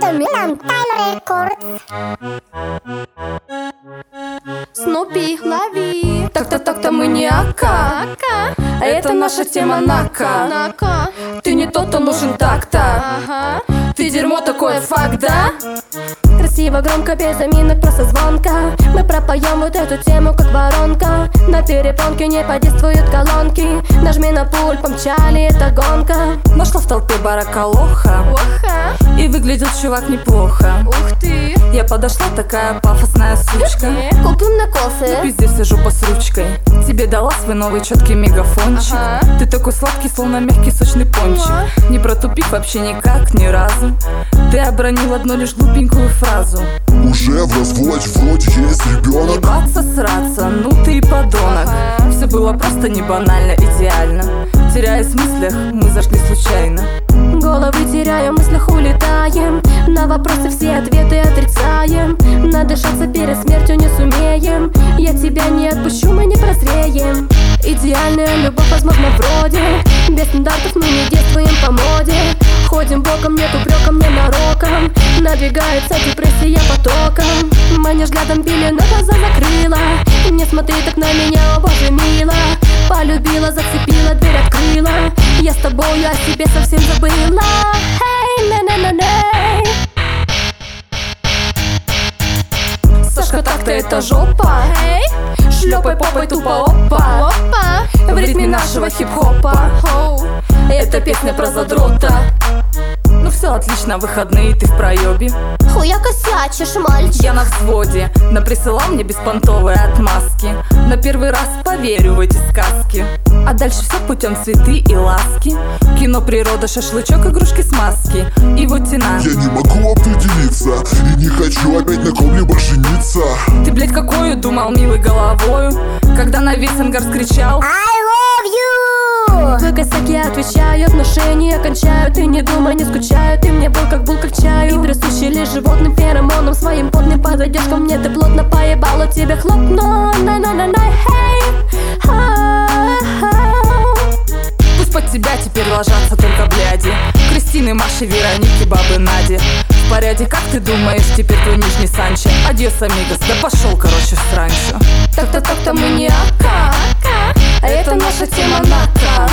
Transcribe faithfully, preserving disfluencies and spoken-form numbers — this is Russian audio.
Это Милан Тайлер Рекордс. Снупи, лови. Так-то, так-то мы не ака. А это наша тема нака. Ты не тот, кто нужен так-то. Ты дерьмо, такое факт, да? Красиво, громко, без заминок, просто звонко. Мы пропоем вот эту тему, как воронка. На перепонке не подействуют колонки. Нажми на пульт, помчали, это гонка. Нашла в толпе барака лоха. Оха. И выглядел чувак неплохо. Ух ты. Я подошла, такая пафосная сучка. Купим на кофе. Пиздец, сижу по с ручкой. Тебе дала свой новый четкий мегафончик. Ага. Ты такой сладкий, словно мягкий сочный пончик. Не протупив вообще никак, ни разу. Ты обронил одну лишь глупенькую фразу. Уже в разводе, вроде есть ребенок. Ебаться, сраться, ну ты и подонок. Ага. Все было просто не банально, идеально. Теряясь в мыслях, мы зашли случайно. Головы теряем, в мыслях улетаем. На вопросы все ответы отрицаем. Надышаться перед смертью не сумеем. Я тебя не отпущу, мы не прозреем. Идеальная любовь, возможно, вроде. Без стандартов мы не действуем по моде. Ходим боком, нет упреком, не нароком. Надвигается депрессия потоком. Манишь взглядом пелену глаза закрыла. Не смотри так на меня, о боже, мило. Полюбила, зацепила, дверь открыла. Я с тобой, я о себе совсем забыла. Эй, на-на-на-на. Сашка, так-то это жопа. Эй, шлепай попой тупо, опа. Опа. В ритме нашего хип-хопа. Это песня про задрота. Ну все отлично, выходные, ты в проебе. Хуя косячишь, мальчик. Я на взводе, наприсылал мне беспонтовые отмазки. На первый раз поверю в эти сказки. А дальше все путем цветы и ласки. Кино, природа, шашлычок, игрушки, смазки. И вот тена. Я не могу определиться и не хочу опять на ком-либо жениться. Ты, блядь, какую думал милой головою, когда на весь ангар скричал I love you. За косяки отвечаю, отношения кончаю. Ты не думай, не скучаю. Ты мне был как булка к чаю. И присущий лишь животным феромоном своим потным. Подойдешь ко мне, ты плотно поебало тебе хлопну. На-на-на-на, хей. Пусть под тебя теперь ложатся только бляди. Кристины, Маши, Вероники, бабы Нади. В порядке, как ты думаешь, теперь твой нижний Санчо? Адьос, амигос, да пошел, короче, в сранчо. Так-то, так-то мы не ака. А это наша тема нака.